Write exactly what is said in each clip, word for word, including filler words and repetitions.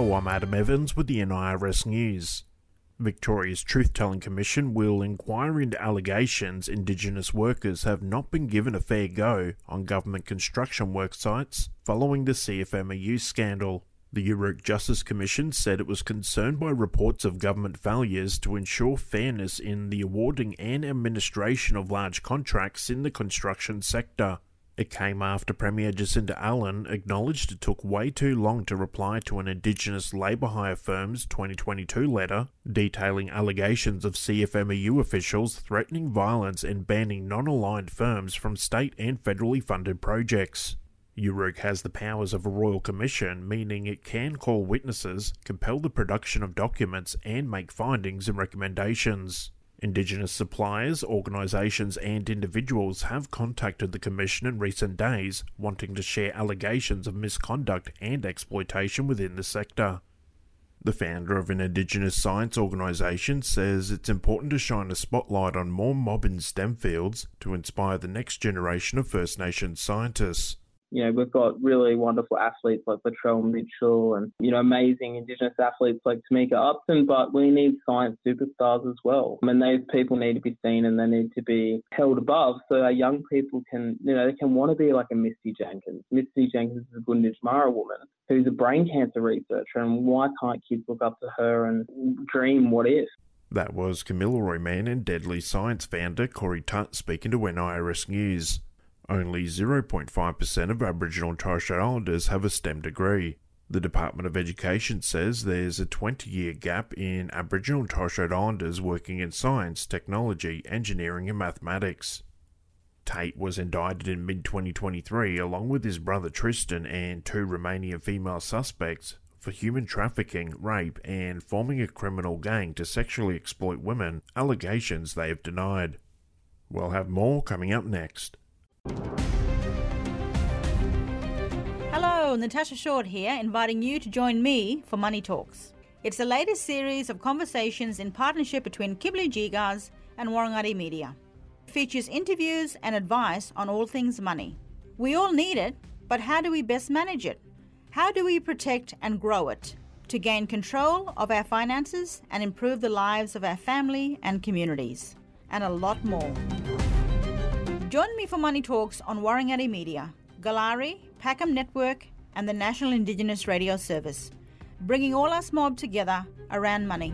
Hello, I'm Adam Evans with the N I R S News. Victoria's Truth-Telling Commission will inquire into allegations Indigenous workers have not been given a fair go on government construction work sites following the C F M E U scandal. The Uruk Justice Commission said it was concerned by reports of government failures to ensure fairness in the awarding and administration of large contracts in the construction sector. It came after Premier Jacinda Allen acknowledged it took way too long to reply to an Indigenous labour hire firm's twenty twenty-two letter detailing allegations of C F M E U officials threatening violence and banning non-aligned firms from state and federally funded projects. Uruk has the powers of a royal commission, meaning it can call witnesses, compel the production of documents, and make findings and recommendations. Indigenous suppliers, organisations and individuals have contacted the Commission in recent days, wanting to share allegations of misconduct and exploitation within the sector. The founder of an Indigenous science organisation says it's important to shine a spotlight on more modern STEM fields to inspire the next generation of First Nations scientists. You know, we've got really wonderful athletes like Latrell Mitchell and, you know, amazing Indigenous athletes like Tamika Upton, but we need science superstars as well. I mean, those people need to be seen and they need to be held above so our young people can, you know, they can want to be like a Misty Jenkins. Misty Jenkins is a Gunditjmara woman who's a brain cancer researcher, and why can't kids look up to her and dream what if? That was Kamilaroi Man and Deadly Science founder Corey Tutt speaking to N I R S News. Only zero point five percent of Aboriginal and Torres Strait Islanders have a STEM degree. The Department of Education says there's a twenty-year gap in Aboriginal and Torres Strait Islanders working in science, technology, engineering and mathematics. Tate was indicted in mid twenty twenty-three along with his brother Tristan and two Romanian female suspects for human trafficking, rape and forming a criminal gang to sexually exploit women, allegations they have denied. We'll have more coming up next. Hello, Natasha Short here, inviting you to join me for Money Talks. It's the latest series of conversations in partnership between Kibli Jigas and Warangati Media. It features interviews and advice on all things money. We all need it, but how do we best manage it? How do we protect and grow it to gain control of our finances and improve the lives of our family and communities? And a lot more. Join me for Money Talks on Warangati Media, Galari, Packham Network and the National Indigenous Radio Service, bringing all us mob together around money.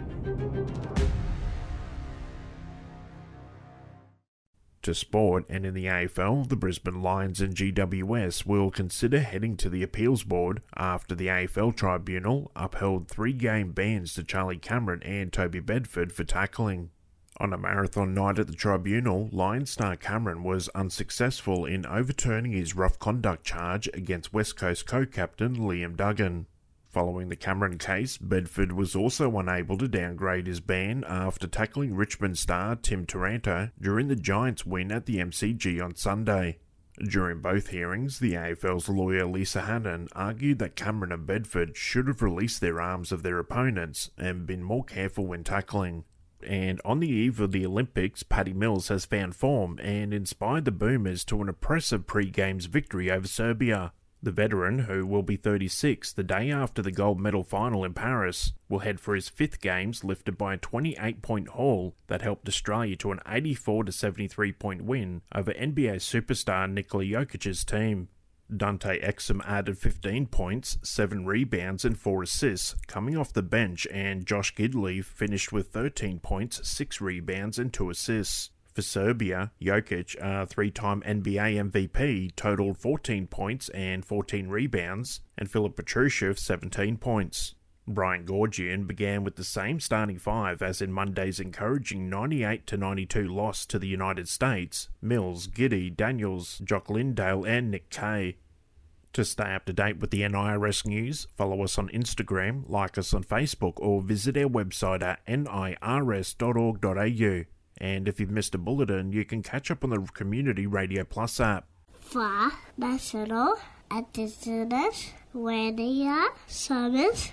To sport, and in the A F L, the Brisbane Lions and G W S will consider heading to the appeals board after the A F L Tribunal upheld three-game bans to Charlie Cameron and Toby Bedford for tackling. On a marathon night at the tribunal, Lions star Cameron was unsuccessful in overturning his rough conduct charge against West Coast co-captain Liam Duggan. Following the Cameron case, Bedford was also unable to downgrade his ban after tackling Richmond star Tim Taranto during the Giants' win at the M C G on Sunday. During both hearings, the A F L's lawyer Lisa Hannon argued that Cameron and Bedford should have released their arms of their opponents and been more careful when tackling. And on the eve of the Olympics, Paddy Mills has found form and inspired the Boomers to an impressive pre-games victory over Serbia. The veteran, who will be thirty-six the day after the gold medal final in Paris, will head for his fifth games lifted by a twenty-eight point haul that helped Australia to an eighty-four to seventy-three point win over N B A superstar Nikola Jokic's team. Dante Exum added fifteen points, seven rebounds and four assists coming off the bench, and Josh Giddey finished with thirteen points, six rebounds and two assists. For Serbia, Jokic, a three-time N B A M V P, totaled fourteen points and fourteen rebounds, and Filip Petrusev seventeen points. Brian Goorjian began with the same starting five as in Monday's encouraging ninety-eight to ninety-two loss to the United States: Mills, Giddey, Daniels, Jock Lindale and Nick Kay. To stay up to date with the N I R S news, follow us on Instagram, like us on Facebook or visit our website at N I R S dot org dot A U. And if you've missed a bulletin, you can catch up on the Community Radio Plus app. For National Indigenous Radio Service,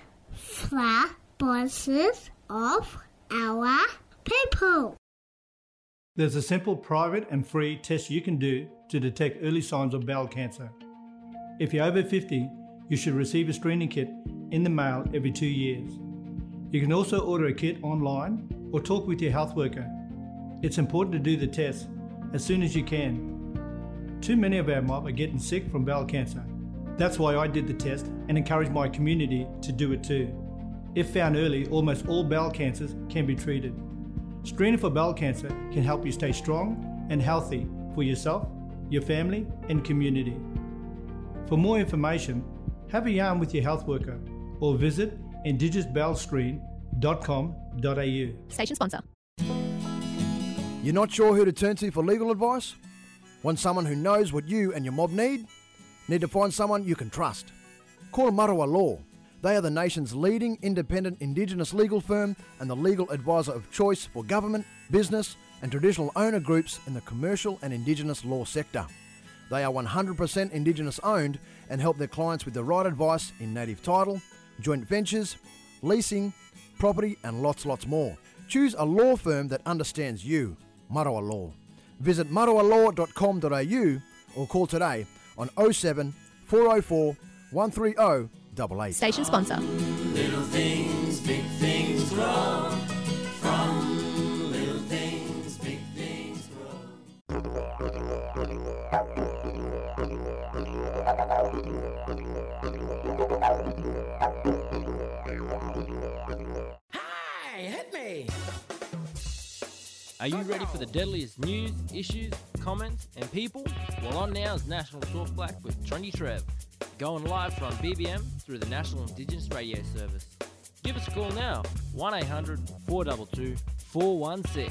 for voices of our people. There's a simple, private and free test you can do to detect early signs of bowel cancer. If you're over fifty, you should receive a screening kit in the mail every two years. You can also order a kit online or talk with your health worker. It's important to do the test as soon as you can. Too many of our mob are getting sick from bowel cancer. That's why I did the test and encourage my community to do it too. If found early, almost all bowel cancers can be treated. Screening for bowel cancer can help you stay strong and healthy for yourself, your family and community. For more information, have a yarn with your health worker or visit indigenous bowel screen dot com dot a u. Station sponsor. You're not sure who to turn to for legal advice? Want someone who knows what you and your mob need? Need to find someone you can trust? Call Marawa Law. They are the nation's leading independent Indigenous legal firm and the legal advisor of choice for government, business and traditional owner groups in the commercial and Indigenous law sector. They are one hundred percent Indigenous owned and help their clients with the right advice in native title, joint ventures, leasing, property and lots lots more. Choose a law firm that understands you. Marawa Law. Visit marawa law dot com dot a u or call today on oh seven, four oh four, one three oh, eight eight. Station sponsor. Little things, big things grow. From little things, big things grow. Hi, hit me. Are you ready for the deadliest news, issues, comments, and people? Well, on now is National Talk Black with Trendy Trev, going live from B B M through the National Indigenous Radio Service. Give us a call now, one eight hundred, four two two, four one six.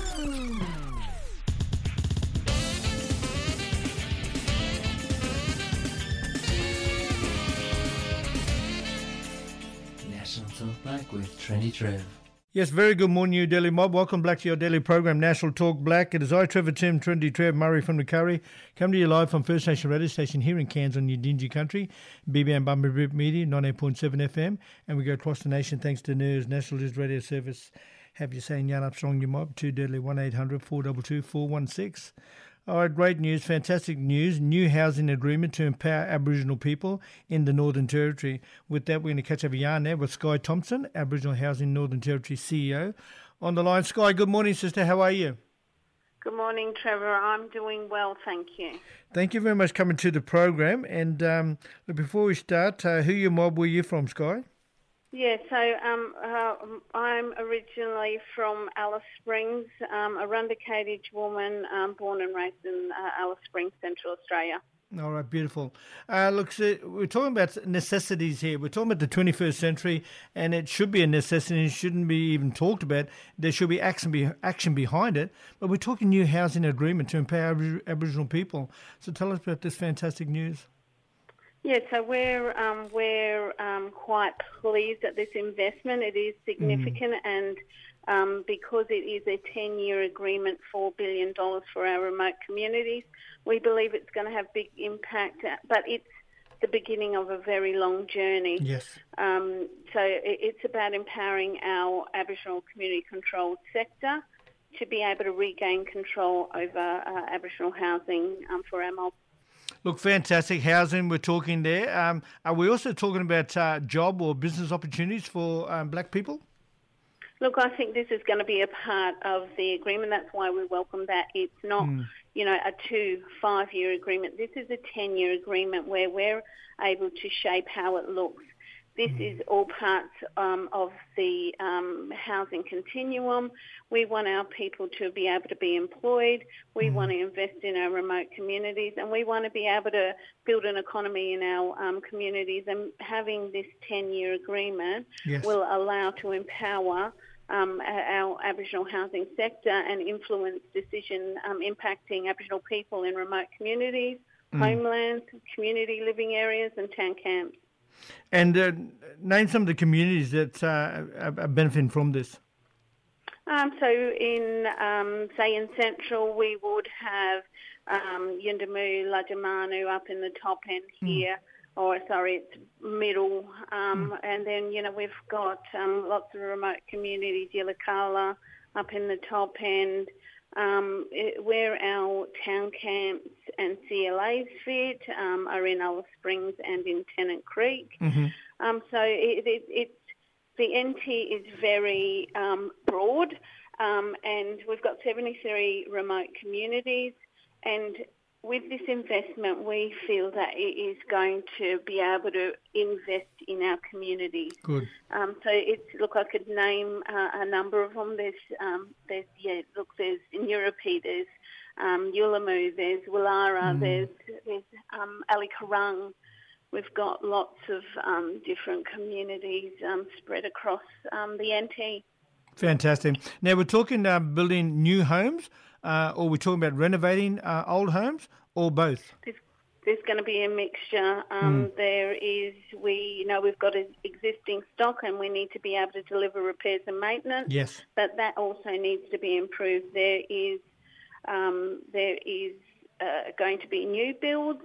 National Talk Black with Trendy Trev. Yes, very good morning, New Delhi mob. Welcome back to your daily program, National Talk Black. It is I, Trevor Tim, Trendy Trev, Murray from the Curry, coming to you live from First Nation Radio Station here in Cairns on Yidinji Country, B B M Bumble Rip Media, ninety-eight point seven F M, and we go across the nation thanks to N E R S, National News Radio Service. Have you saying Yarn Up Strong Your Mob, two Deadly, one eight hundred, four two two, four one six. All right, great news, fantastic news. New housing agreement to empower Aboriginal people in the Northern Territory. With that, we're going to catch up a yarn there with Sky Thompson, Aboriginal Housing Northern Territory C E O. On the line, Sky, good morning, sister. How are you? Good morning, Trevor. I'm doing well, thank you. Thank you very much for coming to the program. And um, before we start, uh, who your mob were you from, Sky? Yeah, so um, uh, I'm originally from Alice Springs, um, a Rundacatage woman, um, born and raised in uh, Alice Springs, Central Australia. All right, beautiful. Uh, look, so we're talking about necessities here. We're talking about the twenty-first century, and it should be a necessity. It shouldn't be even talked about. There should be action, be action behind it. But we're talking new housing agreement to empower Aboriginal people. So tell us about this fantastic news. Yeah, so we're um, we're um, quite pleased at this investment. It is significant, mm. and um, because it is a ten-year agreement, four billion dollars for our remote communities, we believe it's going to have big impact. But it's the beginning of a very long journey. Yes. Um, so it, it's about empowering our Aboriginal community-controlled sector to be able to regain control over uh, Aboriginal housing um, for our mob. Look, fantastic housing we're talking there. Um, are we also talking about uh, job or business opportunities for um, black people? Look, I think this is going to be a part of the agreement. That's why we welcome that. It's not, mm. you know, a two, five-year agreement. This is a ten-year agreement where we're able to shape how it looks. This mm. is all parts um, of the um, housing continuum. We want our people to be able to be employed. We mm. want to invest in our remote communities, and we want to be able to build an economy in our um, communities. And having this ten-year agreement yes. will allow to empower um, our Aboriginal housing sector and influence decision um, impacting Aboriginal people in remote communities, mm. homelands, community living areas and town camps. And uh, name some of the communities that uh, are benefiting from this. Um, so in, um, say, in Central, we would have um, Yuendumu, Lajamanu up in the top end here, mm. or sorry, it's middle. Um, mm. And then, you know, we've got um, lots of remote communities, Yilakala up in the top end, um, it, where our town camps and C L A's fit um, are in Alice Springs and in Tennant Creek. Mm-hmm. Um, so it, it, it's the N T is very um, broad, um, and we've got seventy-three remote communities, and with this investment, we feel that it is going to be able to invest in our communities. Good. Um, so it's look, I could name uh, a number of them. There's, um, there's yeah, look, there's Nyurrupi, there's um, Yullamu, there's Willara, mm. there's there's um, Ali Karung. We've got lots of um, different communities um, spread across um, the N T. Fantastic. Now we're talking uh, building new homes. Uh, or we're talking about renovating uh, old homes, or both? There's, there's going to be a mixture. Um, mm. There is, we you know, we've got an existing stock and we need to be able to deliver repairs and maintenance. Yes. But that also needs to be improved. There is, um, there is uh, going to be new builds.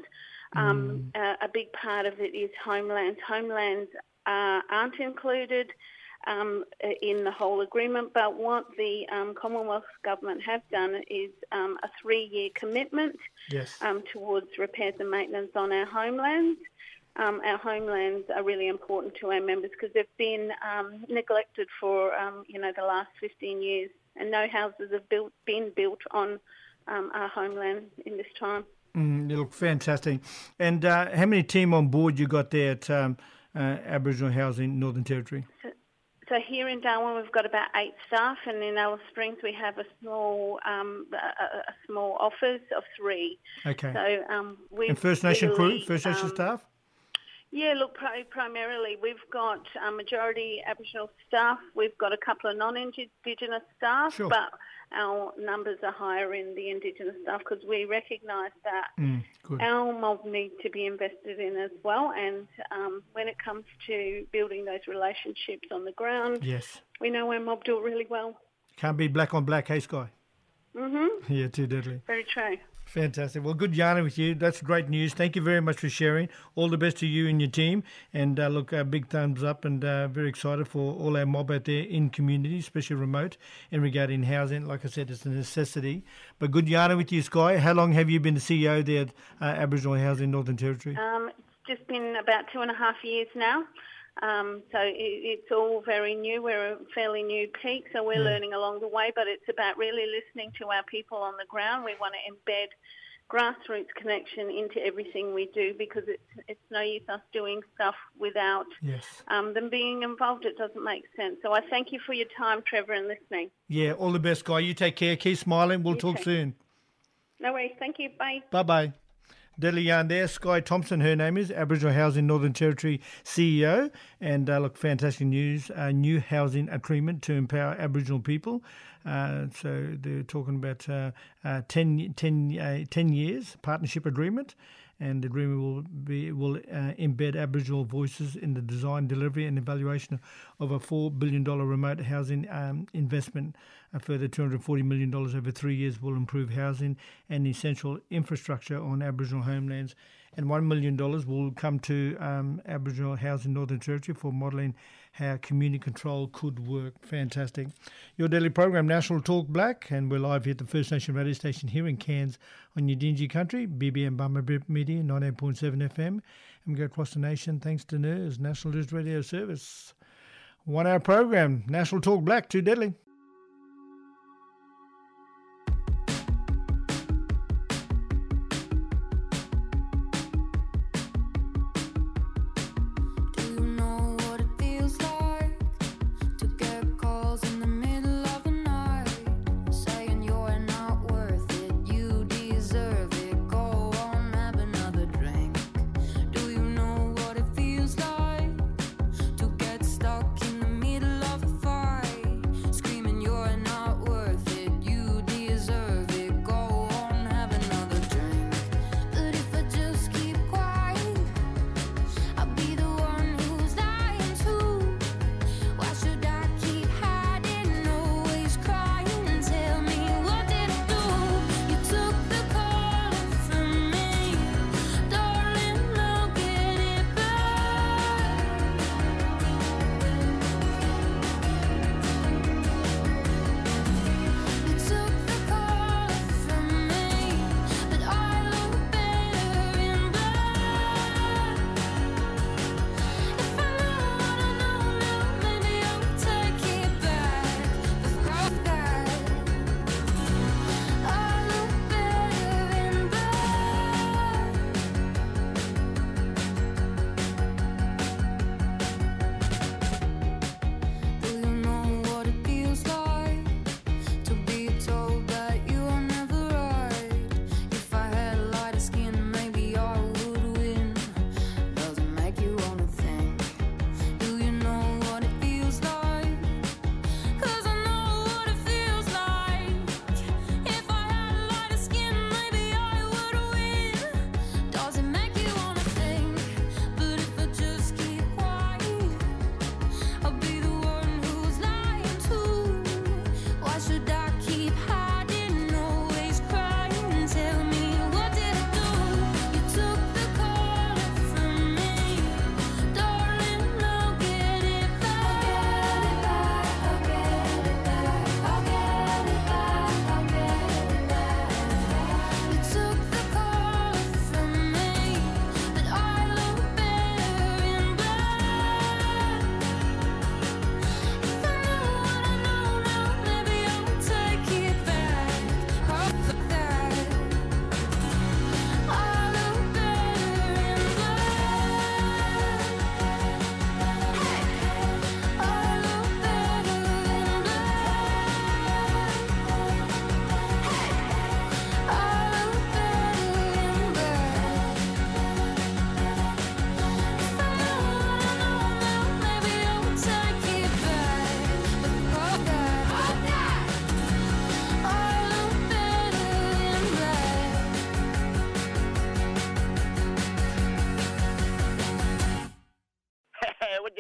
Um, mm. uh, a big part of it is homelands. Homelands uh, aren't included Um, in the whole agreement, but what the um, Commonwealth Government have done is um, a three-year commitment yes. um, towards repairs and maintenance on our homelands. Um, our homelands are really important to our members because they've been um, neglected for, um, you know, the last fifteen years, and no houses have built, been built on um, our homeland in this time. Mm, they look fantastic. And uh, how many team on board you got there at um, uh, Aboriginal Housing Northern Territory? So, So here in Darwin, we've got about eight staff, and in Alice Springs, we have a small um, a, a small office of three. Okay. So um, we and First Nation really, crew, First Nation um, staff. Yeah, look, pri- primarily we've got a majority Aboriginal staff. We've got a couple of non-Indigenous staff, Sure. but our numbers are higher in the Indigenous staff because we recognise that mm, our mob need to be invested in as well. And um, when it comes to building those relationships on the ground, yes, we know our mob do it really well. Can't be black on black, hey, Sky? Mm-hmm. Yeah, too deadly. Very true. Fantastic. Well, good yarning with you. That's great news. Thank you very much for sharing. All the best to you and your team. And uh, look, uh, big thumbs up, and uh, very excited for all our mob out there in community, especially remote, and regarding housing. Like I said, it's a necessity. But good yarning with you, Sky. How long have you been the C E O there at uh, Aboriginal Housing Northern Territory? Um, it's just been about two and a half years now. Um, so it, it's all very new. We're a fairly new peak, so we're yeah. learning along the way, but it's about really listening to our people on the ground. We want to embed grassroots connection into everything we do because it's it's no use us doing stuff without yes. um, them being involved. It doesn't make sense. So I thank you for your time, Trevor, and listening. Yeah, all the best, Guy. You take care. Keep smiling. We'll you talk too. soon. No worries. Thank you. Bye. Bye-bye. Deadly yarn there. Sky Thompson, her name is, Aboriginal Housing Northern Territory C E O. And uh, look, fantastic news. A new housing agreement to empower Aboriginal people. Uh, so they're talking about uh, uh, ten, ten, uh, ten years partnership agreement. And the agreement will be will uh, embed Aboriginal voices in the design, delivery and evaluation of a four billion dollars remote housing um, investment. A further two hundred forty million dollars over three years will improve housing and essential infrastructure on Aboriginal homelands. And one million dollars will come to um, Aboriginal Housing Northern Territory for modelling how community control could work. Fantastic. Your daily program, National Talk Black, and we're live here at the First Nation radio station here in Cairns on Yidinji country, B B M Bama Media, ninety-eight point seven F M. And we go across the nation thanks to N E R S, National News Radio Service. One hour program, National Talk Black, too deadly. Screaming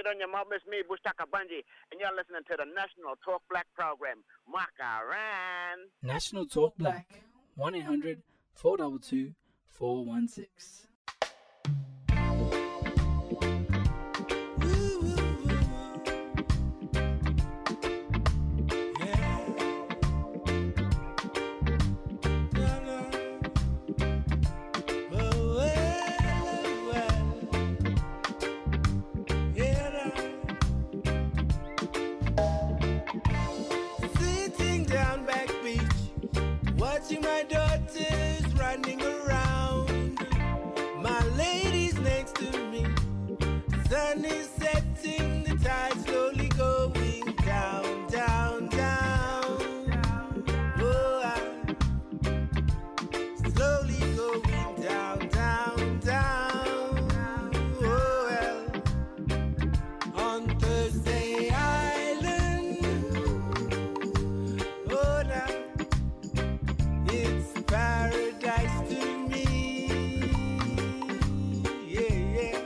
it on your mob. It's me, Bushtaka Bunji, and you're listening to the National Talk Black program. Makaran. National Talk Black. one eight hundred four two two four one six. Watching my daughters running around, my lady's next to me. Sun is setting, the tide slowly going down, down, down. Oh, I slowly going down, down, down. Oh, well, on Thursday Island. Oh, now. It's paradise to me, yeah, yeah.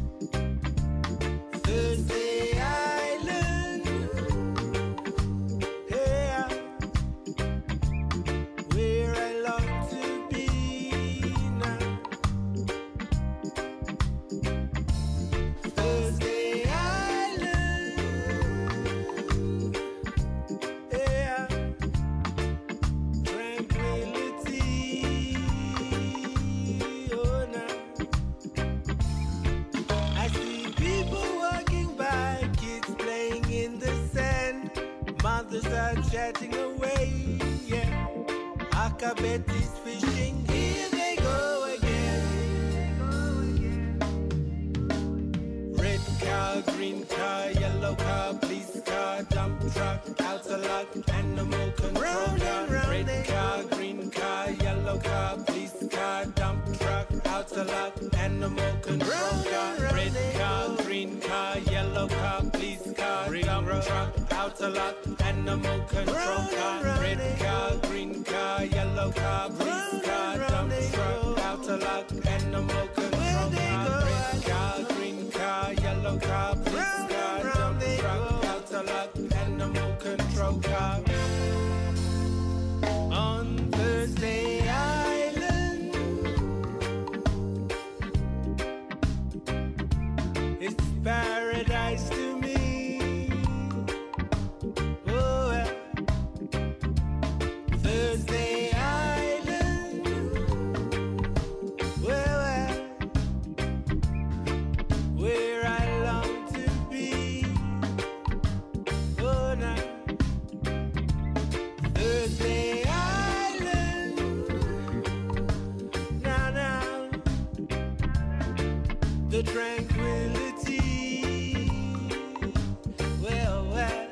Thursday Island, yeah, where I long to be now. Thursday Island, yeah. Mothers are chatting away, yeah. Akabet is fishing, here they go again. Red car, green car, yellow car, police car, dump truck, outer luck, animal control car. Red car, green car, yellow car, police car, dump truck, outer luck, animal control car. Red car, green car, yellow car, police car, dump truck, outer luck, animal control car. Red car, green car, yellow car, police car, dump truck, outer luck, animal control car. Red car, green car, yellow car, police car, dump truck, outer luck, animal control car. On Thursday Island, it's paradise to me. Oh, well. Thursday Island, well, well, where I long to be. Oh, now. Thursday Island, now, now, the tranquility, well, well,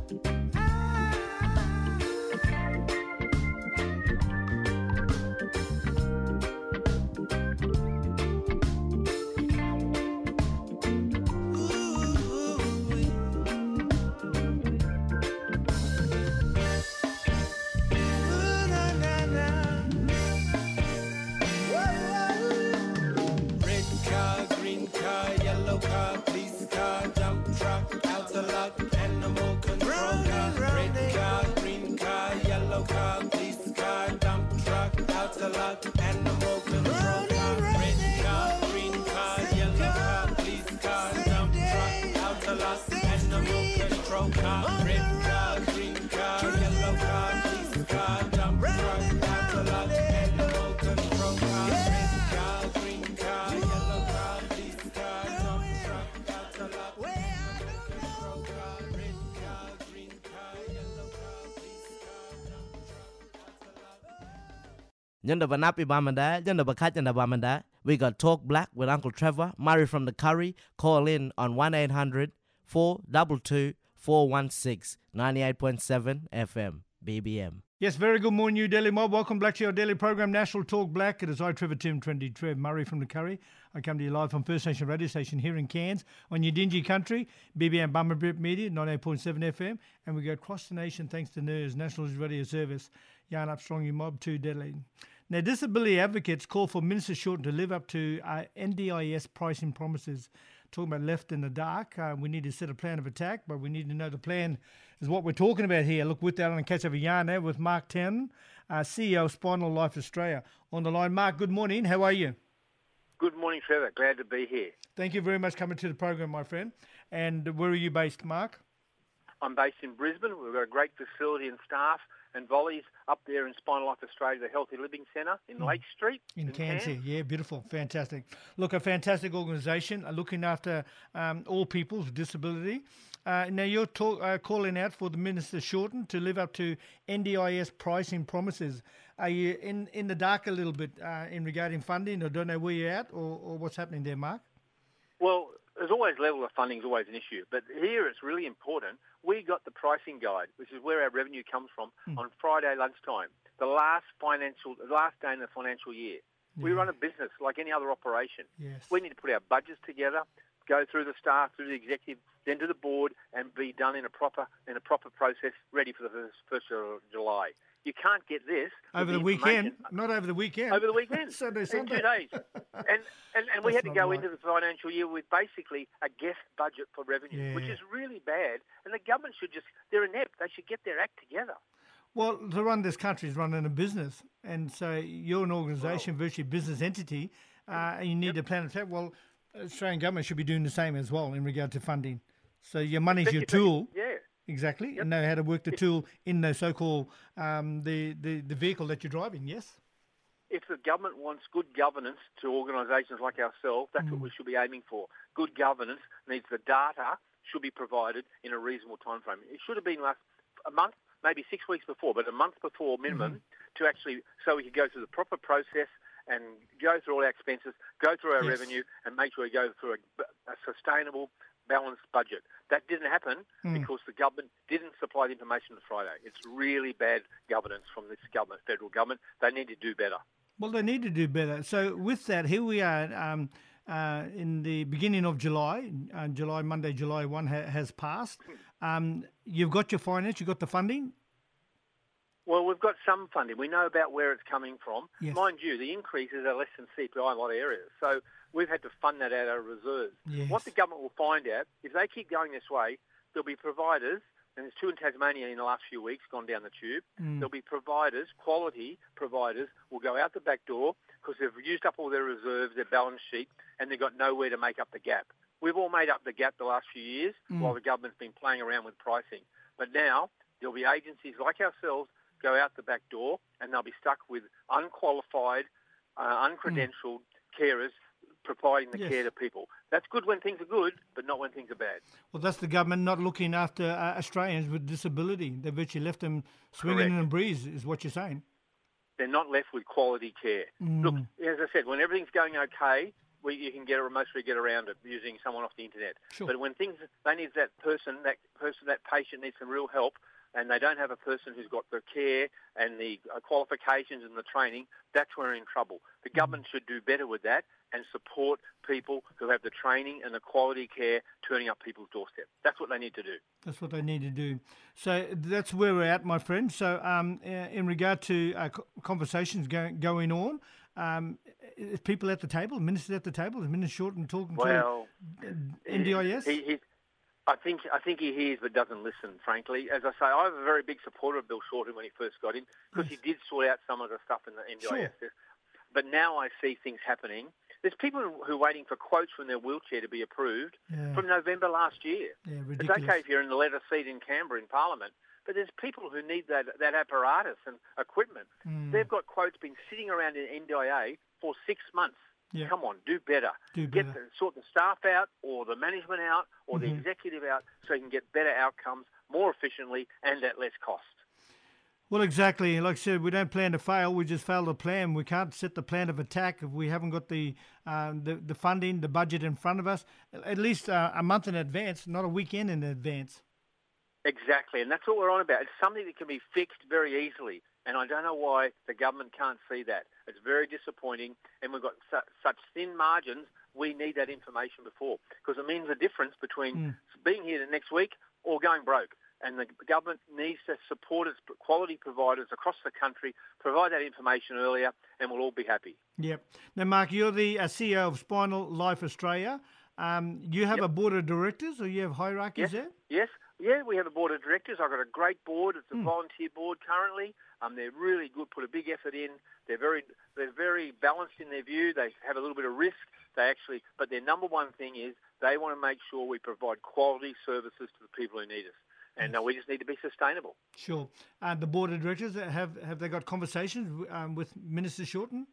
animal control car. Red car, green car, yellow car, police car, dump truck, outer lot, animal control car. Red car, green car, yellow car, police car, dump truck, outer lot, animal control car. Red car, green car, yellow car, police car, dump truck, outer lot, animal control car. Red car, green car, yellow car, police car, dump truck, outer lot. Yonder Banapi Bamanda, Yonder Bakat and Bamanda. We got Talk Black with Uncle Trevor, Murray from the Curry. Call in on one eight hundred four two two four one six, ninety-eight point seven F M, B B M. Yes, very good morning, New Delhi mob. Welcome back to your daily program, National Talk Black. It is I, Trevor Tim, twenty Trev, Murray from the Curry. I come to you live from First Nation Radio Station here in Cairns on your dingy country, B B M Bummer Brit Media, ninety-eight point seven F M. And we go across the nation thanks to N E R S, National Radio Service. Yarn up strong, you mob, too deadly. Now, disability advocates call for Minister Shorten to live up to uh, N D I S pricing promises. Talking about left in the dark, uh, we need to set a plan of attack, but we need to know the plan is what we're talking about here. Look, with that, I'm going to catch up a yarn now with Mark Town, uh, C E O of Spinal Life Australia. On the line, Mark, good morning. How are you? Good morning, Trevor. Glad to be here. Thank you very much for coming to the program, my friend. And where are you based, Mark? I'm based in Brisbane. We've got a great facility and staff and volleys up there in Spinal Life Australia, the Healthy Living Centre in mm. Lake Street. In, in Cairns, Cairns. Yeah, beautiful, fantastic. Look, a fantastic organisation uh, looking after um, all people with disability. Uh, now, you're talk, uh, calling out for the Minister Shorten to live up to N D I S pricing promises. Are you in, in the dark a little bit uh, in regarding funding, or don't know where you're at, or, or what's happening there, Mark? Well, there's always level of funding is always an issue, but here it's really important. We got the pricing guide, which is where our revenue comes from, mm. on Friday lunchtime, the last financial, the last day in the financial year. Yeah. We run a business like any other operation. Yes. We need to put our budgets together, go through the staff, through the executive, then to the board, and be done in a proper in a proper process, ready for the first of July. You can't get this over the, the weekend, not over the weekend. Over the weekend, Sunday, in Sunday. two days, and and, and we had to go right. into the financial year with basically a guest budget for revenue, yeah. which is really bad. And the government should just—they're inept. They should get their act together. Well, to run this country is running a business, and so you're an organisation, well, virtually business entity, uh, and you need yep. a plan of attack. Well, Australian government should be doing the same as well in regard to funding. So your money's your tool. Yeah. Exactly, yep. and know how to work the tool in the so-called um, the, the, the vehicle that you're driving, yes? If the government wants good governance to organisations like ourselves, that's mm. what we should be aiming for. Good governance needs the data should be provided in a reasonable time frame. It should have been last a month, maybe six weeks before, but a month before minimum mm-hmm. to actually, so we could go through the proper process and go through all our expenses, go through our yes. revenue, and make sure we go through a, a sustainable, balanced budget. That didn't happen mm. because the government didn't supply the information on Friday. It's really bad governance from this government, federal government. They need to do better. Well, they need to do better. So with that, here we are um, uh, in the beginning of July. Uh, July, Monday, July first ha- has passed. Um, you've got your finance, you've got the funding? Well, we've got some funding. We know about where it's coming from. Yes. Mind you, the increases are less than C P I in a lot of areas. So we've had to fund that out of our reserves. Yes. What the government will find out, if they keep going this way, there'll be providers, and there's two in Tasmania in the last few weeks gone down the tube, mm. there'll be providers, quality providers, will go out the back door because they've used up all their reserves, their balance sheet, and they've got nowhere to make up the gap. We've all made up the gap the last few years mm. while the government's been playing around with pricing. But now there'll be agencies like ourselves go out the back door and they'll be stuck with unqualified, uh, uncredentialed mm. carers providing the yes. care to people. That's good when things are good, but not when things are bad. Well, that's the government not looking after uh, Australians with disability. They've virtually left them swinging Correct. in a breeze, is what you're saying. They're not left with quality care. Mm. Look, as I said, when everything's going okay, we, you can get a mostly get around it using someone off the internet. Sure. But when things, they need that person, that person, that patient needs some real help, and they don't have a person who's got the care and the uh, qualifications and the training, that's where we're in trouble. The government should do better with that and support people who have the training and the quality care turning up people's doorstep. That's what they need to do. That's what they need to do. So that's where we're at, my friend. So um, in regard to uh, conversations going going on, um, is people at the table, ministers at the table, is Minister Shorten talking well, to N D I S? He, he, I think I think he hears but doesn't listen, frankly. As I say, I was a very big supporter of Bill Shorten when he first got in because yes. he did sort out some of the stuff in the N D I S. Sure. But now I see things happening. There's people who are waiting for quotes from their wheelchair to be approved yeah. from November last year. Yeah, it's okay if you're in the leather seat in Canberra in Parliament, but there's people who need that, that apparatus and equipment. Mm. They've got quotes been sitting around in N D I A for six months. Yeah. Come on, do better. Do Get better. the, sort the staff out or the management out or mm-hmm. the executive out so you can get better outcomes more efficiently and at less cost. Well, exactly. Like I said, we don't plan to fail. We just fail to plan. We can't set the plan of attack if we haven't got the uh, the, the funding, the budget in front of us, at least uh, a month in advance, not a weekend in advance. Exactly, and that's what we're on about. It's something that can be fixed very easily, and I don't know why the government can't see that. It's very disappointing, and we've got su- such thin margins. We need that information before, because it means the difference between mm. being here the next week or going broke. and the government needs to support its quality providers across the country, provide that information earlier, and we'll all be happy. Yep. Now, Mark, you're the uh, C E O of Spinal Life Australia. Um, you have Yep. a board of directors, or you have hierarchies Yes. there? Yes, yeah, we have a board of directors. I've got a great board. It's a Hmm. volunteer board currently. Um, they're really good, put a big effort in. They're very, they're very balanced in their view. They have a little bit of risk. They actually, but their number one thing is they want to make sure we provide quality services to the people who need us, and uh, we just need to be sustainable. Sure. Uh, the board of directors, have have they got conversations um, with Minister Shorten?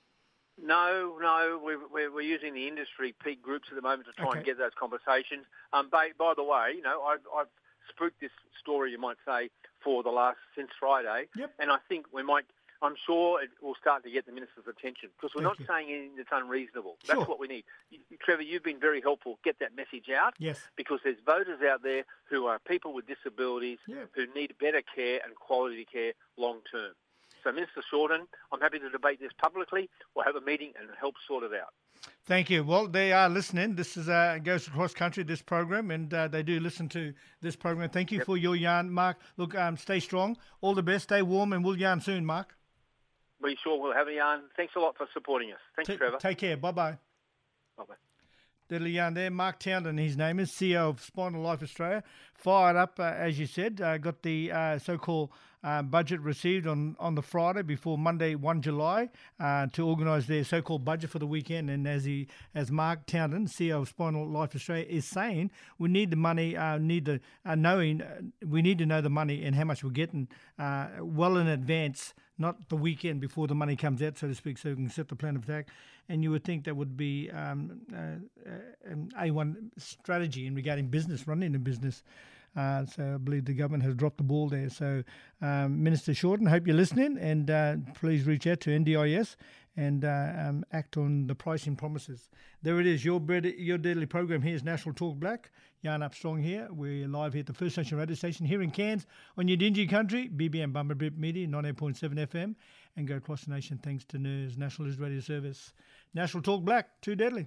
No, no, we're, we're, we're using the industry peak groups at the moment to try Okay. and get those conversations. Um, by, by the way, you know, I've, I've spooked this story, you might say, for the last, since Friday. Yep. And I think we might, I'm sure it will start to get the Minister's attention, because we're Thank not you. saying anything that's unreasonable. That's Sure. what we need. You, Trevor, you've been very helpful. Get that message out. Yes. Because there's voters out there who are people with disabilities Yep. who need better care and quality care long term. So, Minister Shorten, I'm happy to debate this publicly. We'll have a meeting and help sort it out. Thank you. Well, they are listening. This is uh, goes across country, this program, and uh, they do listen to this program. Thank you for your yarn, Mark. Look, um, stay strong. All the best. Stay warm, and we'll yarn soon, Mark. Be sure we'll have a yarn. Thanks a lot for supporting us. Thanks, Ta- Trevor. Take care. Bye-bye. Bye-bye. Diddly yarn there. Mark Townsend, his name is, C E O of Spinal Life Australia. Fired up, uh, as you said. Uh, got the uh, so-called uh, budget received on, on the Friday before Monday, the first of July, uh, to organise their so-called budget for the weekend. And as he, as Mark Townsend, C E O of Spinal Life Australia, is saying, we need the money, uh, need the uh, knowing, uh, we need to know the money and how much we're getting uh, well in advance, not the weekend before the money comes out, so to speak, so we can set the plan of attack. And you would think that would be um, uh, uh, an A one strategy in regarding business, running a business. Uh, so I believe the government has dropped the ball there. So um, Minister Shorten, hope you're listening, and uh, please reach out to N D I S and uh, um, act on the pricing promises. There it is, your bread, your deadly program here is National Talk Black. Yarn Up Strong here. We're live here at the First Nation radio station here in Cairns on your Dingy Country, B B M Bumper Bip Media, ninety-eight point seven F M, and go across the nation thanks to N E R S, National News Radio Service. National Talk Black, too deadly.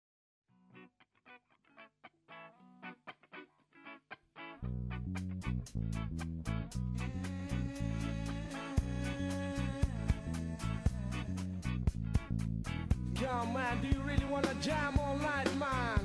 Yo, man, do you really want to jam all night, man?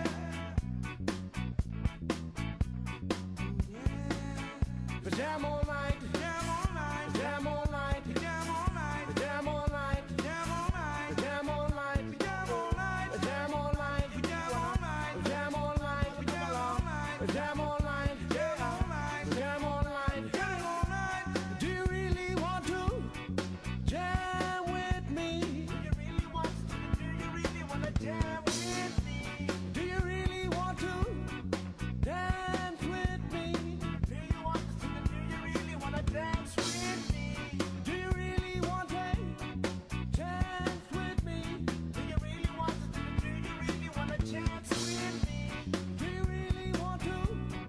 Yeah. Jam all night. Jam all night. Jam all night. Jam all night. Jam all night. Jam all night. Jam all night. Jam all night. Jam all night. Jam all night. Jam all night. Jam all night. Jam all night. Jam all night. Jam all night. Jam all night. Do you really want to jam with me? Do you really want to? Do you really want to jam with me? Do you really want to dance with me? Do you want to? Do you really want to dance with me? Do you really want to dance with me? Do you really want to? Do you really want to dance with me? Do you really want to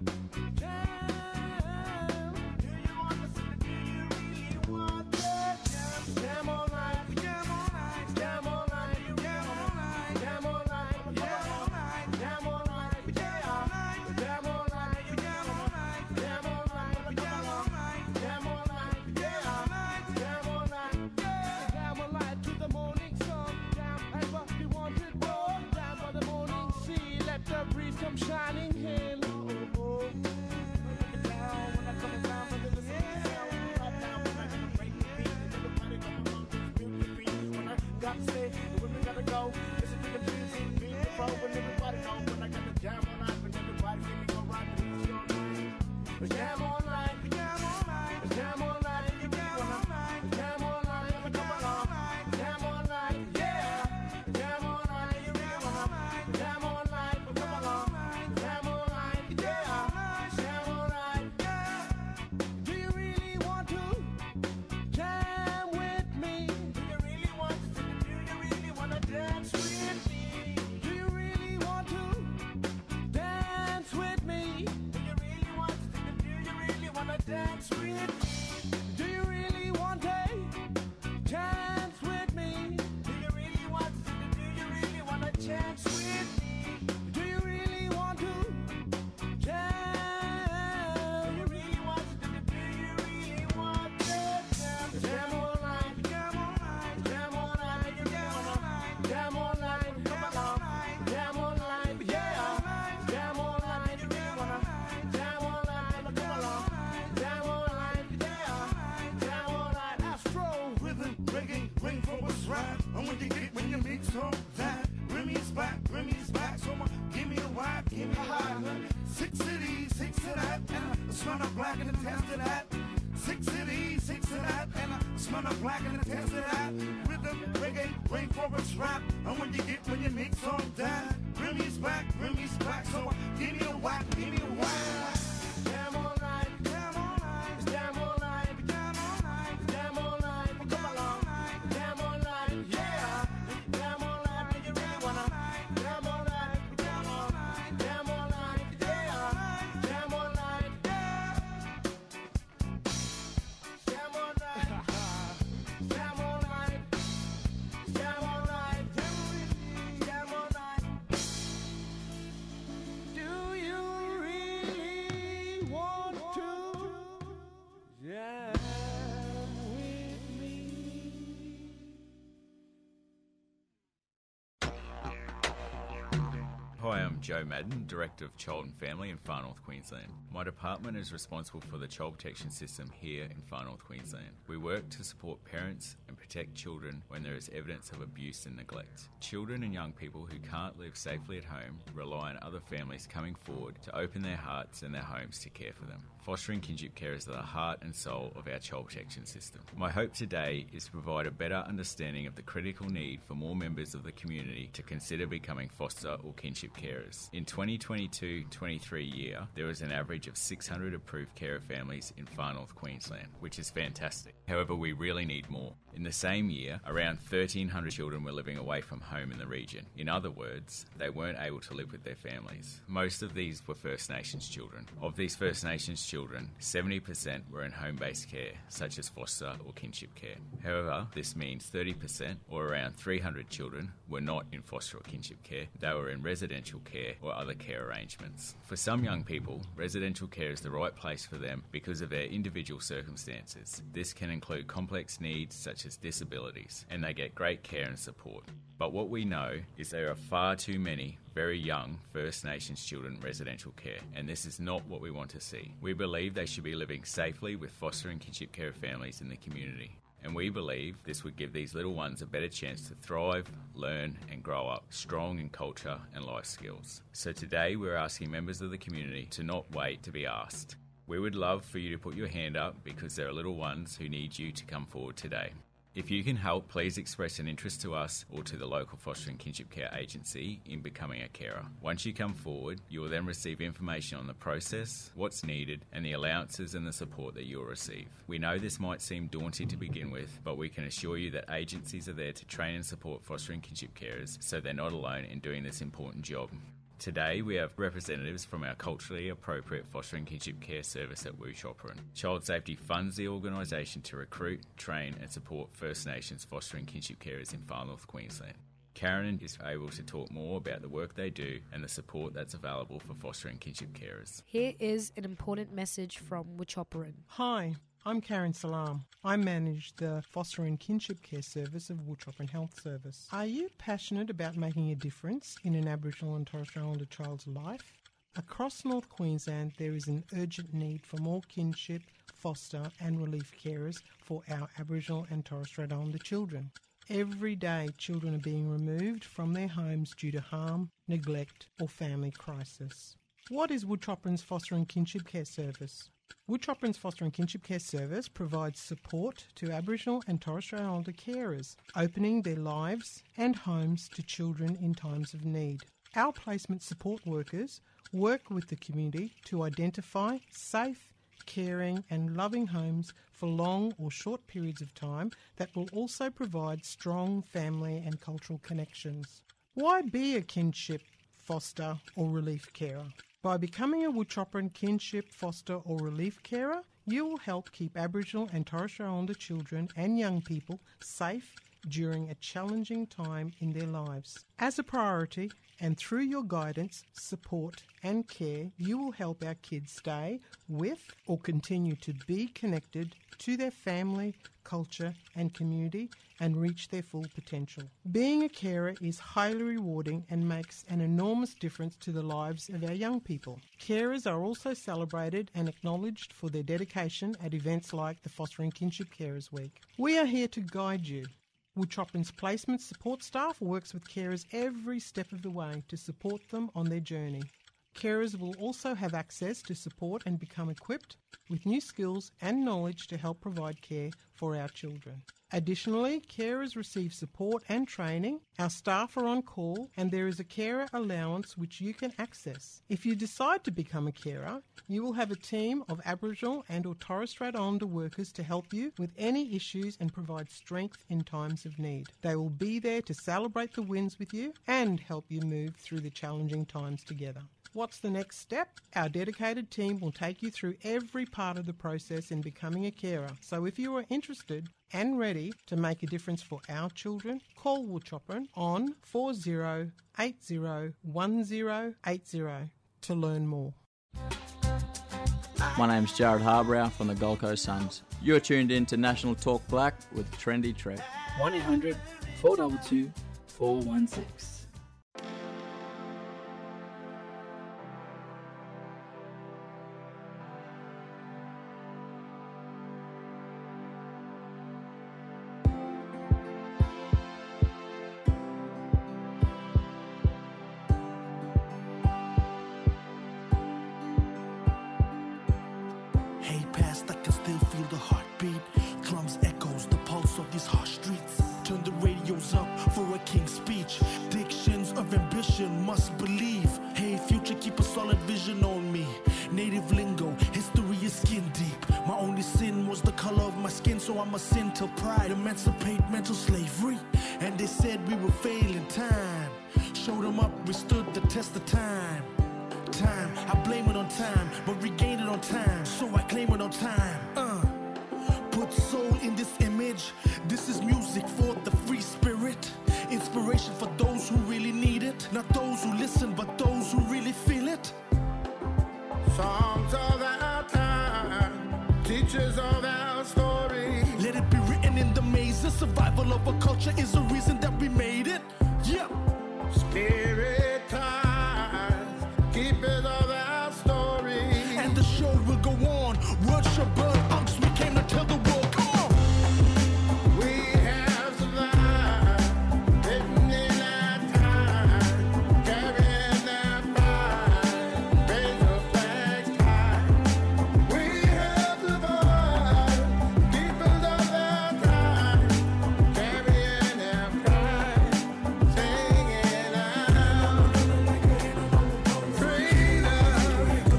jam? Do you want to? Do you really want to jam? Jam all night, jam all night, jam all night, jam all night, jam all night, jam all night, jam all night, jam all night, jam all night, jam all night, jam all night, jam all night, jam all night, jam all night, jam all night, jam all night to the morning sun, jam as what we want to do, jam for the morning sea, let the breeze come shining in. Oh, oh, oh. Down when I come down for the listen to sound, right down when I gonna break the beat, everybody gonna bump this beautiful beat. When I got to say, the women gotta go, listen to the music, beat the flow, when everybody know, when I got the jam all night, when everybody feel me go right, it's your night. But jam all night, jam all night, jam all night, jam all night, jam all night, come along, jam all night, yeah, jam all night, jam all night, jam all night, come along, jam all night, yeah, jam all night, yeah. Do you really want to jam with me? Do you really want to? Do you really want to dance with me? Do you really want to dance with me? Do you really want to? Do you really want to dance with me? Do you really want to dance with me? Do you really want to? Do you really want to dance with me? Do you really want to jam? Do you when you get, when you mix all that, Remy's back, Remy's back. So uh, give me a wife, give me a wife. Six of these, six of that, and I smell of black and a test of that. Six of these, six of that, and I smell of black and a test of that. Rhythm, reggae, rainforest rap. And when you get, when you mix all that, Remy's back, Remy's back. So uh, give me a wife, give me a wife. Damn all night, damn all night, damn all night, damn all night, damn all night. Come along, damn all night, yeah. Damn all night, you really wanna. Damn all night, damn all night, damn all night, yeah. Damn all night, yeah. Damn all night, damn all night, damn all night, damn all night. Do you really want to jam with me? Hi, I'm Joe Madden, Director of Child and Family in Far North Queensland. My department is responsible for the child protection system here in Far North Queensland. We work to support parents and protect children when there is evidence of abuse and neglect. Children and young people who can't live safely at home rely on other families coming forward to open their hearts and their homes to care for them. Fostering kinship care is the heart and soul of our child protection system. My hope today is to provide a better understanding of the critical need for more members of the community to consider becoming foster or kinship carers. In twenty twenty-two twenty-three year, there was an average of six hundred approved carer families in Far North Queensland, which is fantastic. However, we really need more. In the same year, around thirteen hundred children were living away from home in the region. In other words, they weren't able to live with their families. Most of these were First Nations children. Of these First Nations children, seventy percent were in home-based care, such as foster or kinship care. However, this means thirty percent, or around three hundred children, were not in foster or kinship care. They were in residential care or other care arrangements. For some young people, residential care is the right place for them because of their individual circumstances. This can include complex needs such as disabilities, and they get great care and support. But what we know is there are far too many very young First Nations children in residential care, and this is not what we want to see. We believe they should be living safely with foster and kinship care families in the community. And we believe this would give these little ones a better chance to thrive, learn and grow up strong in culture and life skills. So today we're asking members of the community to not wait to be asked. We would love for you to put your hand up because there are little ones who need you to come forward today. If you can help, please express an interest to us or to the local foster and kinship care agency in becoming a carer. Once you come forward, you will then receive information on the process, what's needed, and the allowances and the support that you'll receive. We know this might seem daunting to begin with, but we can assure you that agencies are there to train and support foster and kinship carers so they're not alone in doing this important job. Today, we have representatives from our culturally appropriate foster and kinship care service at Wuchopperen. Child Safety funds the organisation to recruit, train and support First Nations foster and kinship carers in Far North Queensland. Karen is able to talk more about the work they do and the support that's available for foster and kinship carers. Here is an important message from Wuchopperen. Hi, I'm Karen Salam. I manage the Foster and Kinship Care Service of Wuchopperen Health Service. Are you passionate about making a difference in an Aboriginal and Torres Strait Islander child's life? Across North Queensland, there is an urgent need for more kinship, foster and relief carers for our Aboriginal and Torres Strait Islander children. Every day, children are being removed from their homes due to harm, neglect or family crisis. What is Wuchopperen's Foster and Kinship Care Service? Wuchopperen's Foster and Kinship Care Service provides support to Aboriginal and Torres Strait Islander carers, opening their lives and homes to children in times of need. Our placement support workers work with the community to identify safe, caring and loving homes for long or short periods of time that will also provide strong family and cultural connections. Why be a kinship, foster or relief carer? By becoming a Wuchopperen kinship, foster or relief carer, you will help keep Aboriginal and Torres Strait Islander children and young people safe during a challenging time in their lives. As a priority, and through your guidance, support and care, you will help our kids stay with or continue to be connected to their family, culture and community and reach their full potential. Being a carer is highly rewarding and makes an enormous difference to the lives of our young people. Carers are also celebrated and acknowledged for their dedication at events like the Foster and Kinship Carers Week. We are here to guide you Woodchopper's placement support staff works with carers every step of the way to support them on their journey. Carers will also have access to support and become equipped with new skills and knowledge to help provide care for our children. Additionally, carers receive support and training, our staff are on call, and there is a carer allowance which you can access. If you decide to become a carer, you will have a team of Aboriginal and or Torres Strait Islander workers to help you with any issues and provide strength in times of need. They will be there to celebrate the wins with you and help you move through the challenging times together. What's the next step? Our dedicated team will take you through every part of the process in becoming a carer. So if you are interested and ready to make a difference for our children, call Woodchopper on four zero eight zero one zero eight zero to learn more. My name's Jared Harbrow from the Gold Coast Suns. You're tuned in to National Talk Black with Trendy Trev. one eight hundred four two two four one six. I'm a sin to pride, emancipate mental slavery. And they said we were failing time. Showed them up, we stood the test of time. Time, I blame it on time, but regain it on time. So I claim it on time. Uh, put soul in this image. This is music for the free spirit. Inspiration for those who really need it. Not those who listen, but those who really feel it. Songs of our time, teachers of our story. Let it be written in the maze. The survival of a culture is the reason that we made it. Yeah. Spirit ties, keepers of our story. And the show will go on. Worship bird unks, we came to tell the world. Come on. We have survived, written in our time, carrying our pride, raise the flags high. We have survived, keepers of our time, carrying our pride, singing out freedom, freedom,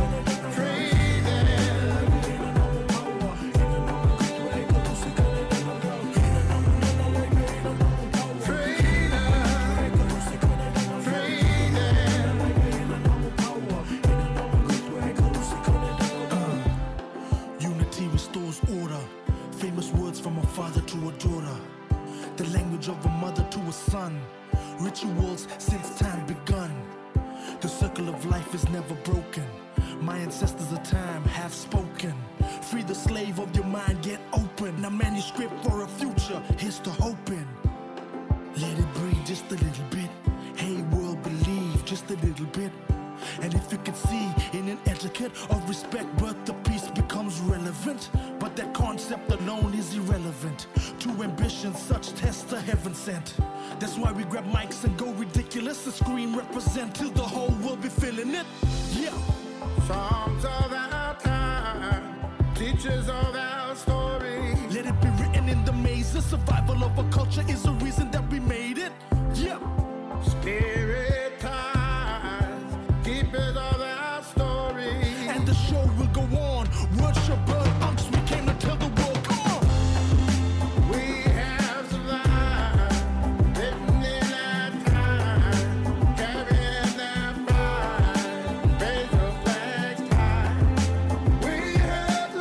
Unity restores order. Famous words from a father to a daughter. The language of a mother to a son. Rituals since time begun. The circle of life is never broken. My ancestors of time have spoken. Free the slave of your mind, get open. A manuscript for a future, here's to hoping. Let it breathe just a little bit. Hey world, believe just a little bit. And if you can see in an etiquette of respect, birth to peace becomes relevant. But that concept alone is irrelevant to ambition, such tests are heaven sent. That's why we grab mics and go ridiculous. The scream represent till the whole world be feeling it. Yeah. Songs of our time, teachers of our story. Let it be written in the maze. The survival of a culture is the reason that we made it. Yeah. Spirit ties, keepers of our story. And the show will go on. Worship bird unks, we came to tell the world. Come on. We have survived, written in our time, carrying our pride, raise the flags high. We have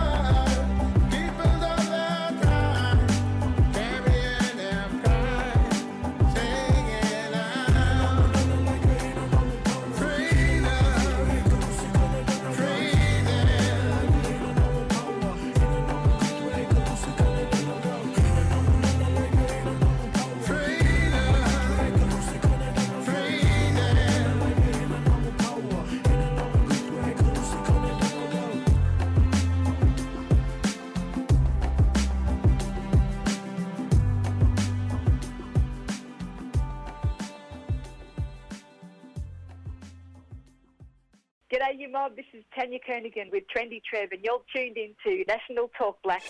survived, keepers of our time, carrying our pride, G'day, you mob. This is Tanya Kernigan with Trendy Trev, and you're tuned into National Talk Black.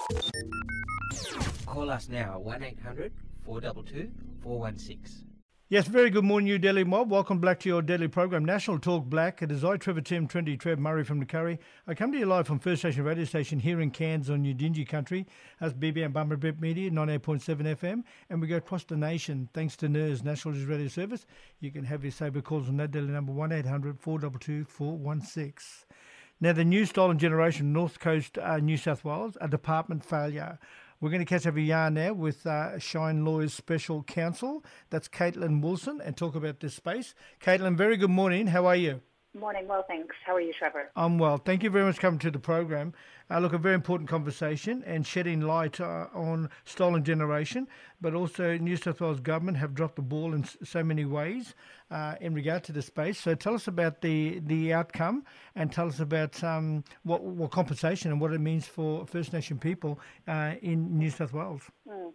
Call us now, one eight hundred four two two four one six. Yes, very good morning, you Delhi mob. Welcome back to your daily program, National Talk Black. It is I, Trevor Tim, Trendy Trev, Murray from the Curry. I come to you live from First Station Radio Station here in Cairns on Udingi Country. That's B B M Bumper Bip Media, ninety-eight point seven F M. And we go across the nation thanks to N E R S, National News Radio Service. You can have your saber calls on that daily number, one eight hundred four two two four one six. Now, the new stolen generation, North Coast, uh, New South Wales, a department failure. We're going to catch up a yarn now with uh, Shine Lawyers Special Counsel. That's Caitlin Wilson, and talk about this space. Caitlin, very good morning. How are you? Morning. Well, thanks. How are you, Trevor? I'm well. Thank you very much for coming to the program. Uh, look, a very important conversation and shedding light uh, on stolen generation, but also New South Wales government have dropped the ball in so many ways uh, in regard to the space. So tell us about the, the outcome, and tell us about um, what, what compensation and what it means for First Nation people uh, in New South Wales. Mm.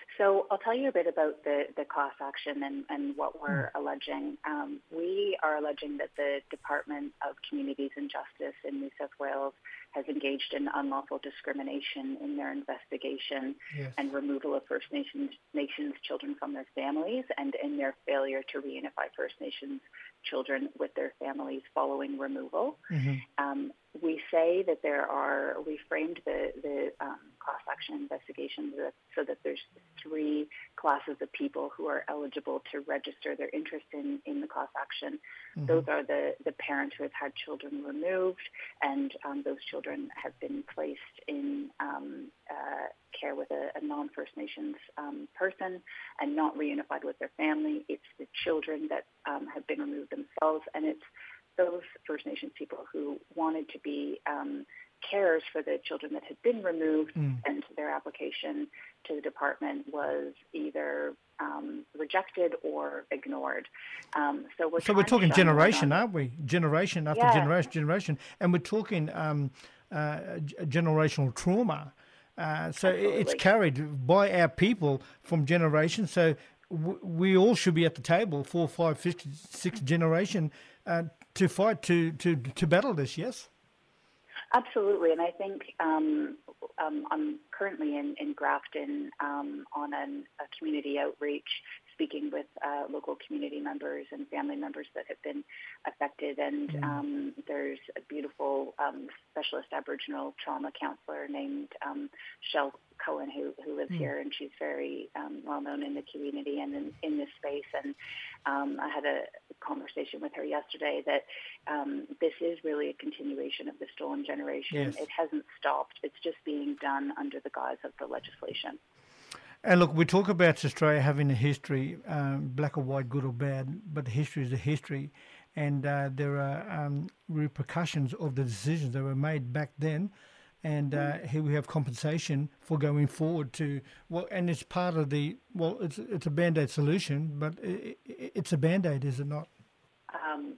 So I'll tell you a bit about the, the class action and, and what we're mm. alleging. Um, we are alleging that the Department of Communities and Justice in New South Wales has engaged in unlawful discrimination in their investigation yes. and removal of First Nations, Nations children from their families, and in their failure to reunify First Nations children with their families following removal. Mm-hmm. Um, we say that there are, we framed the, the um, class action investigation so that there's three classes of people who are eligible to register their interest in, in the class action. Mm-hmm. Those are the, the parents who have had children removed, and um, those children have been placed in um, uh, care with a, a non-First Nations um, person and not reunified with their family. It's the children that um, have been removed themselves, and it's those First Nations people who wanted to be um, carers for the children that had been removed, mm. and their application to the department was either um, rejected or ignored. Um, so we're, so we're talking generation, aren't we? Generation after yeah. generation, generation. And we're talking um, uh, generational trauma. Uh, so Absolutely. It's carried by our people from generations. So w- we all should be at the table, four, five, fifth, sixth generation, uh, to fight, to, to, to battle this, yes? Absolutely, and I think um, um, I'm currently in, in Grafton um, on an, a community outreach, speaking with uh, local community members and family members that have been affected, and mm. um, there's a beautiful um, specialist Aboriginal trauma counsellor named um, Shell Cohen who, who lives mm. here, and she's very um, well known in the community and in, in this space. And um, I had a conversation with her yesterday that um, this is really a continuation of the stolen generation. Yes. It hasn't stopped. It's just being done under the guise of the legislation. And look, we talk about Australia having a history, um, black or white, good or bad, but history is a history. And uh, there are um, repercussions of the decisions that were made back then. And uh, here we have compensation for going forward to, well, and it's part of the, well, it's it's a Band-Aid solution, but it, it, it's a Band-Aid, is it not? Um,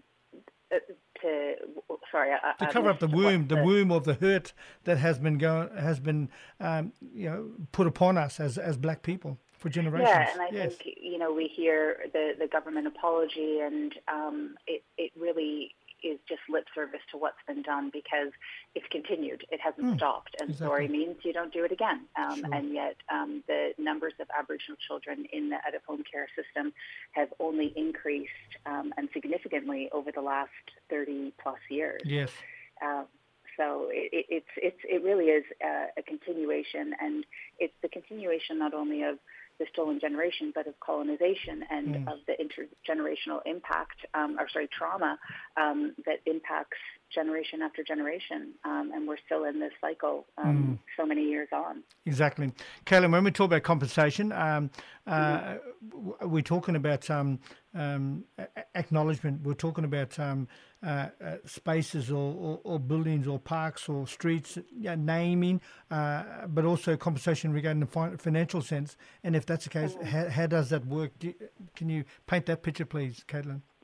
to, sorry, I, to I cover up the womb, the, the womb of the hurt that has been going, has been, um, you know, put upon us as as black people for generations. Yeah, and I yes. think, you know, we hear the, the government apology, and um, it it really is just lip service to what's been done, because it's continued. It hasn't mm, stopped. And exactly. sorry means you don't do it again. Um, sure. And yet um, the numbers of Aboriginal children in the out-of-home care system have only increased um, and significantly over the last thirty plus years. Yes. Uh, so it, it, it's, it's, it really is a, a continuation, and it's the continuation not only of the stolen generation, but of colonization and mm. of the intergenerational impact, um, or sorry, trauma um, that impacts generation after generation. Um, and we're still in this cycle um, mm. so many years on. Exactly. Caitlin, when we talk about compensation, um, uh, mm. we're talking about um, um, acknowledgement, we're talking about um, uh, uh, spaces or, or, or buildings or parks or streets, yeah, naming, uh, but also compensation regarding the fi- financial sense. And if that's the case, mm. how, how does that work? Do you, can you paint that picture, please, Caitlin?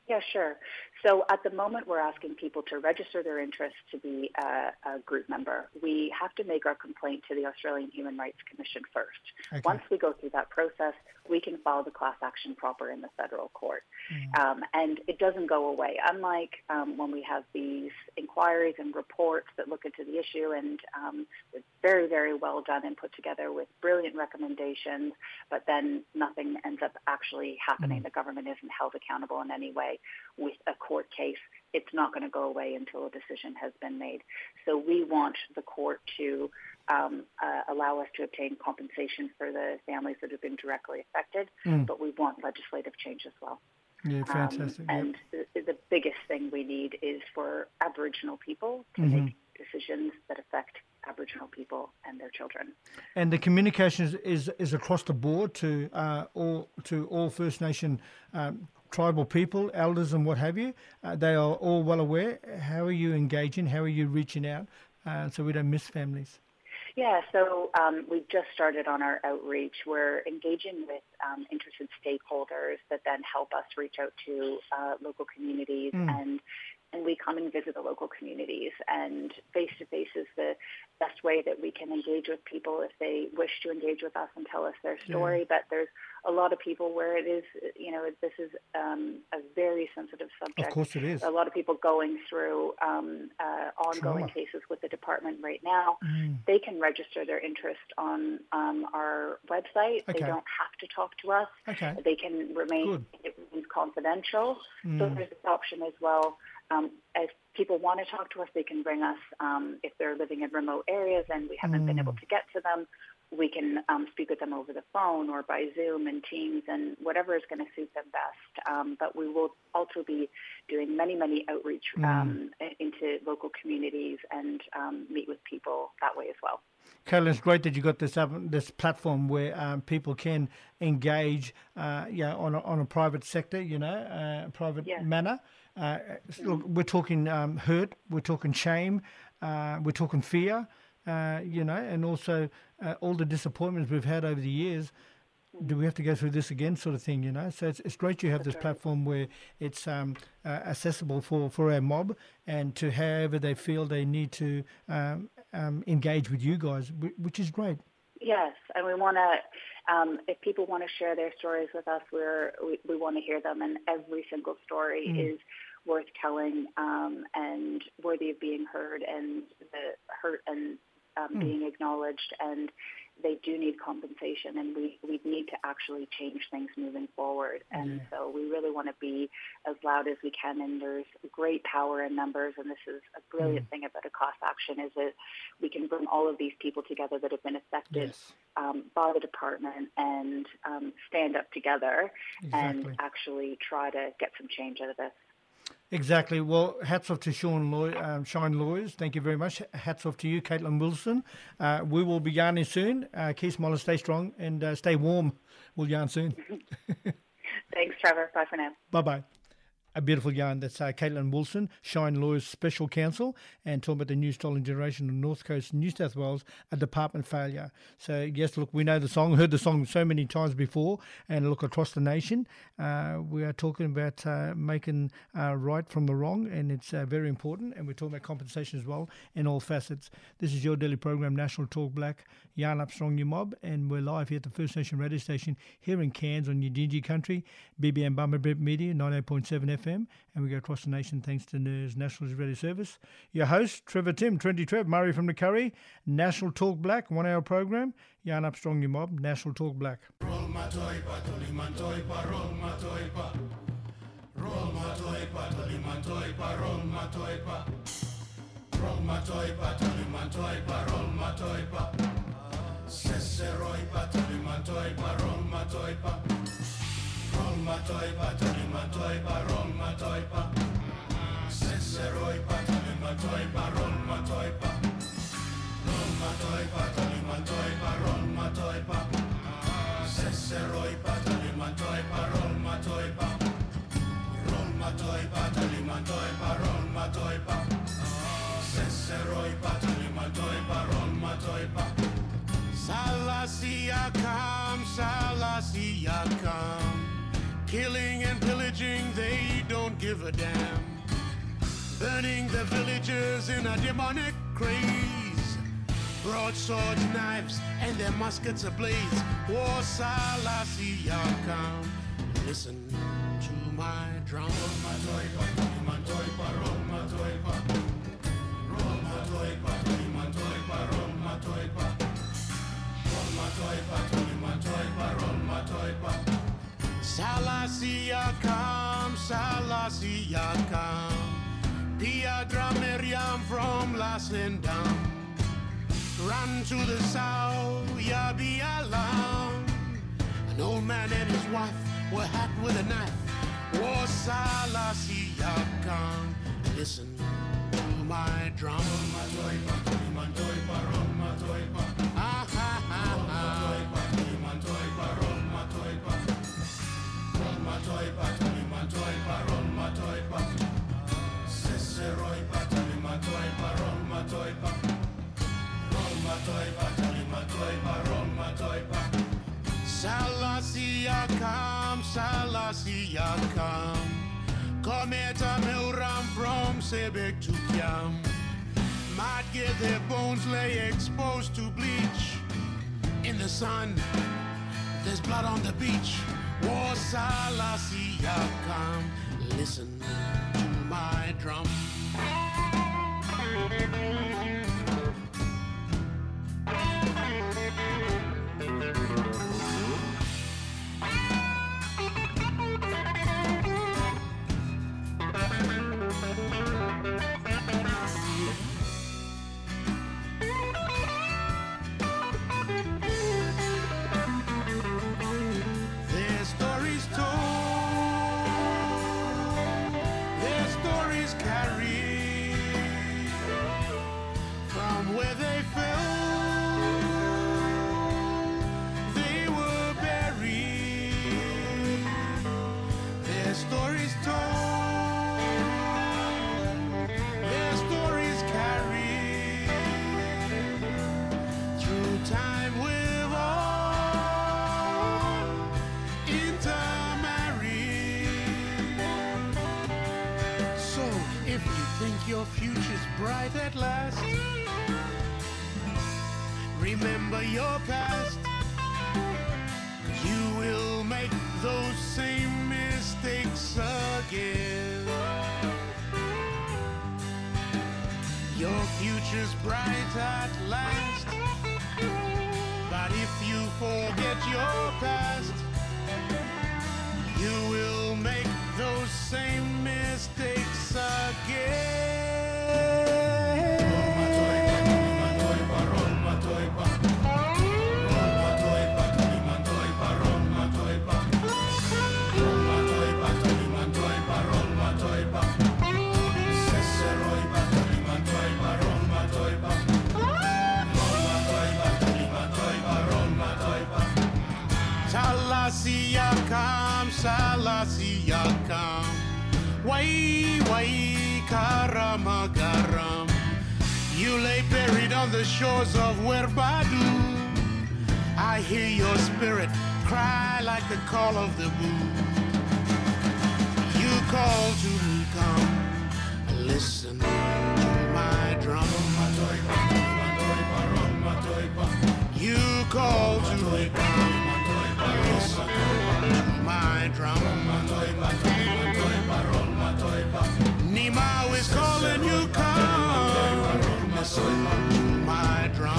Yeah, sure. So at the moment, we're asking people to register their interest to be a, a group member. We have to make our complaint to the Australian Human Rights Commission first. Okay. Once we go through that process, we can file the class action proper in the federal court. Mm. Um, and it doesn't go away. Unlike um, when we have these inquiries and reports that look into the issue, and um, it's very, very well done and put together with brilliant recommendations, but then nothing ends up actually happening. Mm. The government isn't held accountable in any way. With a court case, it's not going to go away until a decision has been made. So we want the court to um, uh, allow us to obtain compensation for the families that have been directly affected, Mm. but we want legislative change as well. Yeah, fantastic. Um, yep. and the, the biggest thing we need is for Aboriginal people to Mhm. make decisions that affect Aboriginal people and their children. And the communication is, is, is across the board to uh, all to all First Nation um, tribal people, elders and what have you. Uh, they are all well aware. How are you engaging? How are you reaching out uh, so we don't miss families? Yeah, so um, we've just started on our outreach. We're engaging with um, interested stakeholders that then help us reach out to uh, local communities, Mm. and and we come and visit the local communities. And face-to-face is the best way that we can engage with people if they wish to engage with us and tell us their story. Yeah. But there's a lot of people where it is, you know, this is um, a very sensitive subject. Of course it is. A lot of people going through um, uh, ongoing Trauma. cases with the department right now. Mm. They can register their interest on um, our website. Okay. They don't have to talk to us. Okay. They can remain Good. it remains confidential. So Mm. there's this option as well. Um, if people want to talk to us, they can bring us. Um, if they're living in remote areas and we haven't been Mm. able to get to them, we can um, speak with them over the phone or by Zoom and Teams and whatever is going to suit them best. Um, but we will also be doing many, many outreach um, Mm. into local communities and um, meet with people that way as well. Caitlin, it's great that you got this up, this platform where um, people can engage, uh, yeah, on a, on a private sector, you know, uh, private Yeah. manner. Uh, look, we're talking um, hurt, we're talking shame, uh, we're talking fear, uh, you know, and also uh, all the disappointments we've had over the years. Do we have to go through this again, sort of thing, you know? So it's, it's great you have this platform where it's um, uh, accessible for, for our mob, and to however they feel they need to um, um, engage with you guys, wh- which is great. Yes, and we want to, um, if people want to share their stories with us, we're, we, we want to hear them, and every single story Mm. is worth telling um, and worthy of being heard, and the hurt and um, Mm. being acknowledged, and they do need compensation, and we, we need to actually change things moving forward. And Yeah. so we really want to be as loud as we can, and there's great power in numbers, and this is a brilliant Mm. thing about a class action, is that we can bring all of these people together that have been affected Yes. um, by the department and um, stand up together and Exactly. actually try to get some change out of this. Exactly. Well, hats off to Sean Law- um, Shine Lawyers. Thank you very much. Hats off to you, Caitlin Wilson. Uh, we will be yarning soon. Uh, Keith Moller, stay strong and uh, stay warm. We'll yarn soon. Thanks, Trevor. Bye for now. Bye-bye. A beautiful yarn. That's uh, Caitlin Wilson, Shine Lawyers Special Counsel, and talking about the new stolen generation of North Coast, New South Wales, a department failure. So, yes, look, we know the song, heard the song so many times before, and look, across the nation, uh, we are talking about uh, making uh, right from the wrong, and it's uh, very important, and we're talking about compensation as well in all facets. This is your daily program, National Talk Black, Yarn Up Strong Your Mob, and we're live here at the First Nation radio station here in Cairns on Yidinji country, B B M Bumberbip Media, ninety-eight point seven F M, and we go across the nation thanks to N E R S National Radio Service. Your host, Trevor Tim, Trendy Trev, Murray from the Curry, National Talk Black, one hour program, Yarn Up Strong Your Mob, National Talk Black. Roll my toipa, toli man toipa, roll my toipa. Roll my toipa, toli man toipa, roll my toipa. Roll my toipa, toli man toipa, roll my toipa. Seseroipa, toli man toipa, roll my toipa. Roll my toipa, toli man toipa, roll my toipa. Seseroipa, toli man toipa, roll my toipa. Roll my toipa, toli man toipa, roll my toipa. Seseroipa, toli man toipa, roll my toipa. Roll my toipa, toli man toipa, roll my toipa. Seseroipa, toli man toipa, roll my toipa. Salasia come, Salasia come. Killing and pillaging, they don't give give a damn. Burning the villagers in a demonic craze. Broadswords, knives, and their muskets ablaze. War Salasiakam. Listen to my drum. Salasiakam, Salasiakam. Piadra Miriam from Lasendam. Run to the south, ya be alarmed. An old man and his wife were hacked with a knife. War Salasiakam. Listen to my drum. Ah, ha, ha, ha. Salasiakam, Salasiakam. Cometa Milram from Sebek to Kiam. Might get their bones lay exposed to bleach. In the sun, there's blood on the beach. War Salasiakam. Listen to my drum. Their stories told, their stories carried from where they fell, they were buried. Their stories told, their stories carried through time with all intermarried. So if you think your future's bright at last, remember your past. You will make those same mistakes again. Your future's bright at last, but if you forget your past, you will make those same mistakes again. Salasiakam, Salasiakam. Wai, wai, karamagaram. You lay buried on the shores of Werbadu. I hear your spirit cry like the call of the boo. You call to me, come, listen to my drum. You call to me, come, listen to my drum. Nimau is calling you, come, listen to my drum.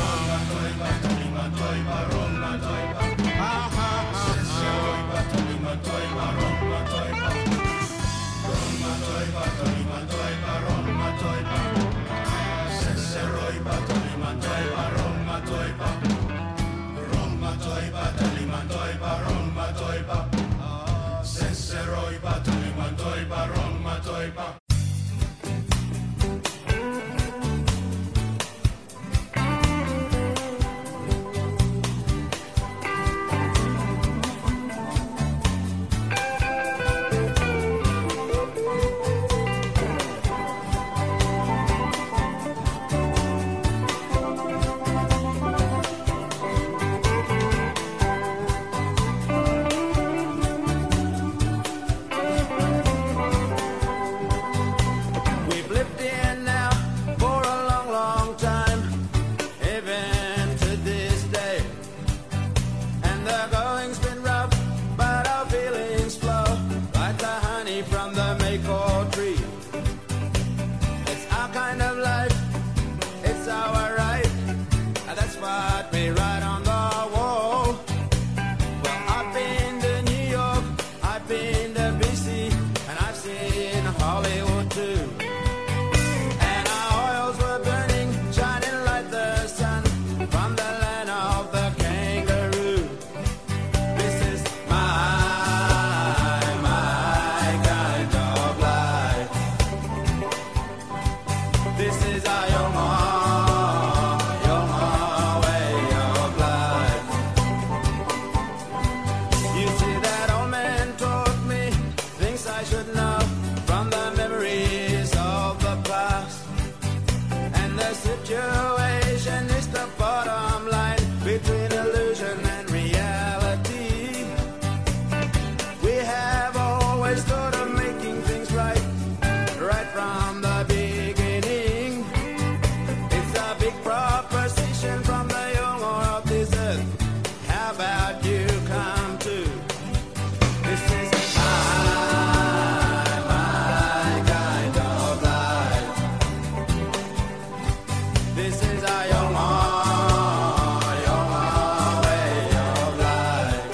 Ah, ha, ha, Seseroi bat